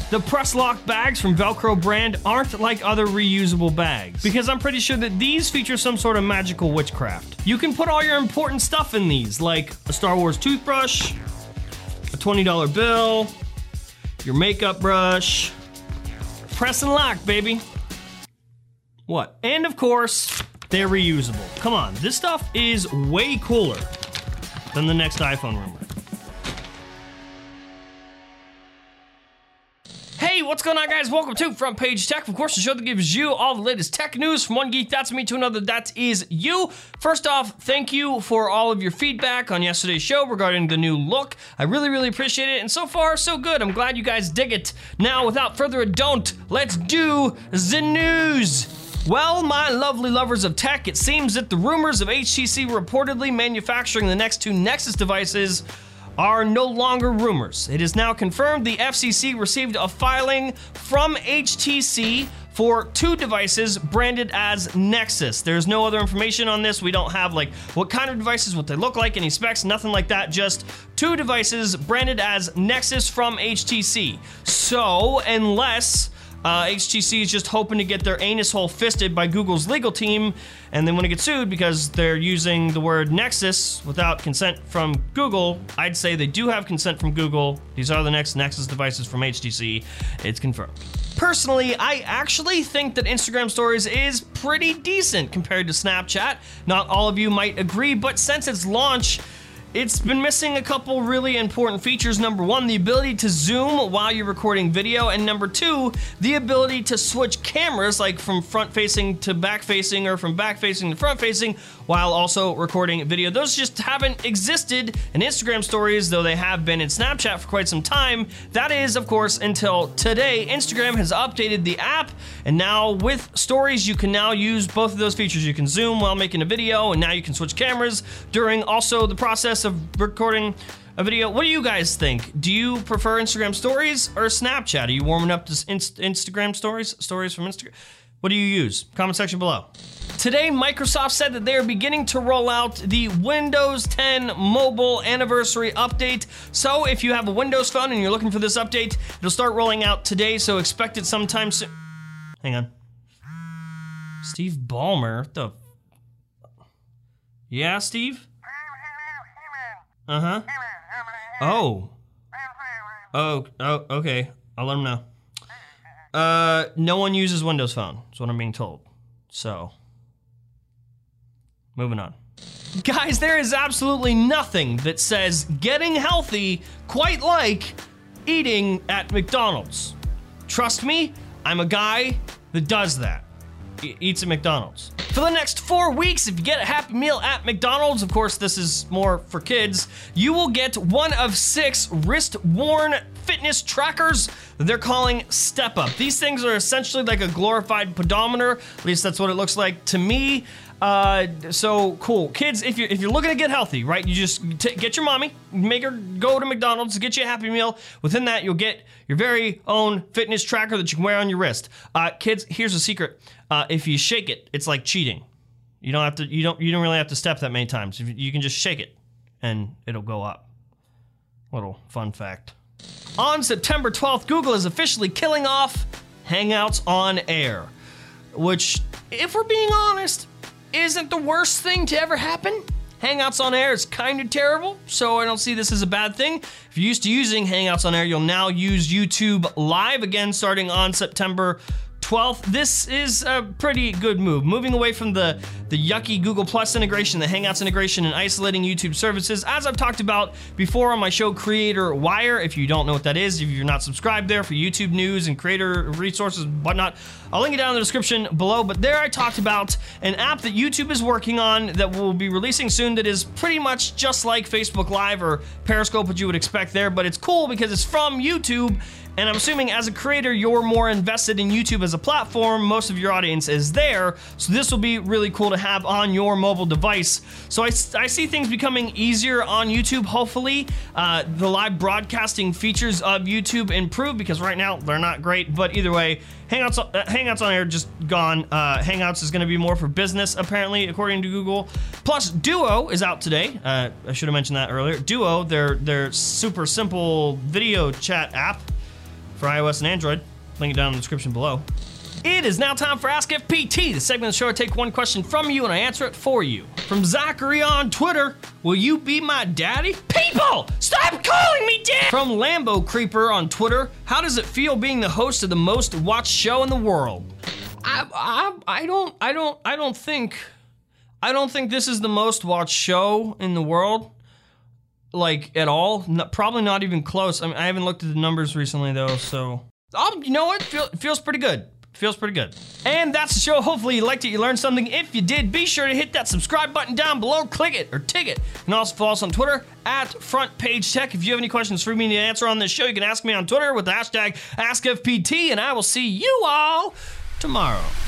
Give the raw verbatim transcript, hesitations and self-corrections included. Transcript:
The press lock bags from Velcro brand aren't like other reusable bags, because I'm pretty sure that these feature some sort of magical witchcraft. You can put all your important stuff in these, like a Star Wars toothbrush, a twenty dollar bill, your makeup brush. Press and lock, baby. What? And of course, they're reusable. Come on, this stuff is way cooler than the next iPhone rumor. Hey, what's going on, guys? Welcome to Front Page Tech, of course, the show that gives you all the latest tech news from one geek, that's me, to another, that is you. First off, thank you for all of your feedback on yesterday's show regarding the new look. I really, really appreciate it, and so far, so good. I'm glad you guys dig it. Now, without further ado, let's do the news. Well, my lovely lovers of tech, it seems that the rumors of H T C reportedly manufacturing the next two Nexus devices are no longer rumors. It is now confirmed the F C C received a filing from H T C for two devices branded as Nexus. There's no other information on this. We don't have like what kind of devices, what they look like, any specs, nothing like that. Just two devices branded as Nexus from H T C. So unless Uh, H T C is just hoping to get their anus hole fisted by Google's legal team, and they want to get sued because they're using the word Nexus without consent from Google. I'd say they do have consent from Google. These are the next Nexus devices from H T C. It's confirmed. Personally, I actually think that Instagram Stories is pretty decent compared to Snapchat. Not all of you might agree, but since its launch, it's been missing a couple really important features. Number one, the ability to zoom while you're recording video, and number two, the ability to switch cameras, like from front-facing to back-facing, or from back-facing to front-facing, while also recording video. Those just haven't existed in Instagram Stories, though they have been in Snapchat for quite some time. That is, of course, until today. Instagram has updated the app, and now with Stories, you can now use both of those features. You can zoom while making a video, and now you can switch cameras during also the process of recording a video. What do you guys think? Do you prefer Instagram Stories or Snapchat? Are you warming up to inst Instagram Stories? Stories from Instagram? What do you use? Comment section below. Today, Microsoft said that they are beginning to roll out the Windows ten mobile anniversary update. So if you have a Windows phone and you're looking for this update, it'll start rolling out today, so expect it sometime soon. Hang on. Steve Ballmer? What the? Yeah, Steve? Uh-huh. Oh. Oh, oh, okay. I'll let him know. Uh, no one uses Windows Phone, is what I'm being told. So, moving on. Guys, there is absolutely nothing that says getting healthy quite like eating at McDonald's. Trust me, I'm a guy that does that. E- eats at McDonald's. For the next four weeks, if you get a Happy Meal at McDonald's, of course this is more for kids, you will get one of six wrist-worn fitness trackers that they're calling Step Up. These things are essentially like a glorified pedometer, at least that's what it looks like to me. Uh, so cool. Kids, if you're, if you're looking to get healthy, right, you just t get your mommy, make her go to McDonald's to get you a Happy Meal. Within that, you'll get your very own fitness tracker that you can wear on your wrist. Uh, kids, here's a secret. Uh, if you shake it, it's like cheating. You don't have to, you don't, you don't really have to step that many times. You can just shake it and it'll go up. Little fun fact. On September twelfth, Google is officially killing off Hangouts on Air, which, if we're being honest, isn't the worst thing to ever happen. Hangouts on Air is kind of terrible, so I don't see this as a bad thing. If you're used to using Hangouts on Air, you'll now use YouTube Live again starting on September twelfth. This is a pretty good move. Moving away from the, the yucky Google Plus integration, the Hangouts integration, and isolating YouTube services. As I've talked about before on my show Creator Wire, if you don't know what that is, if you're not subscribed there for YouTube news and creator resources and whatnot, I'll link it down in the description below. But there I talked about an app that YouTube is working on that will be releasing soon that is pretty much just like Facebook Live or Periscope, what you would expect there, but it's cool because it's from YouTube. And I'm assuming as a creator, you're more invested in YouTube as a platform. Most of your audience is there. So this will be really cool to have on your mobile device. So I, I see things becoming easier on YouTube, hopefully. Uh, the live broadcasting features of YouTube improve because right now they're not great. But either way, Hangouts, uh, Hangouts on Air just gone. Uh, Hangouts is gonna be more for business, apparently, according to Google. Plus, Duo is out today. Uh, I should have mentioned that earlier. Duo, their, their super simple video chat app. for iOS and Android. Link it down in the description below. It is now time for Ask F P T, the segment of the show I take one question from you and I answer it for you. From Zachary on Twitter, will you be my daddy? People, stop calling me dad! From Lambo Creeper on Twitter, how does it feel being the host of the most watched show in the world? I, I, I don't, I don't, I don't think, I don't think this is the most watched show in the world. Like, at all. No, probably not even close. I mean, I haven't looked at the numbers recently, though, so... Um, you know what? Feel, it feels pretty good. Feels pretty good. And that's the show. Hopefully you liked it, you learned something. If you did, be sure to hit that subscribe button down below. Click it or tick it. And also follow us on Twitter at Front Page Tech. If you have any questions for me to answer on this show, you can ask me on Twitter with the hashtag Ask F P T, and I will see you all tomorrow.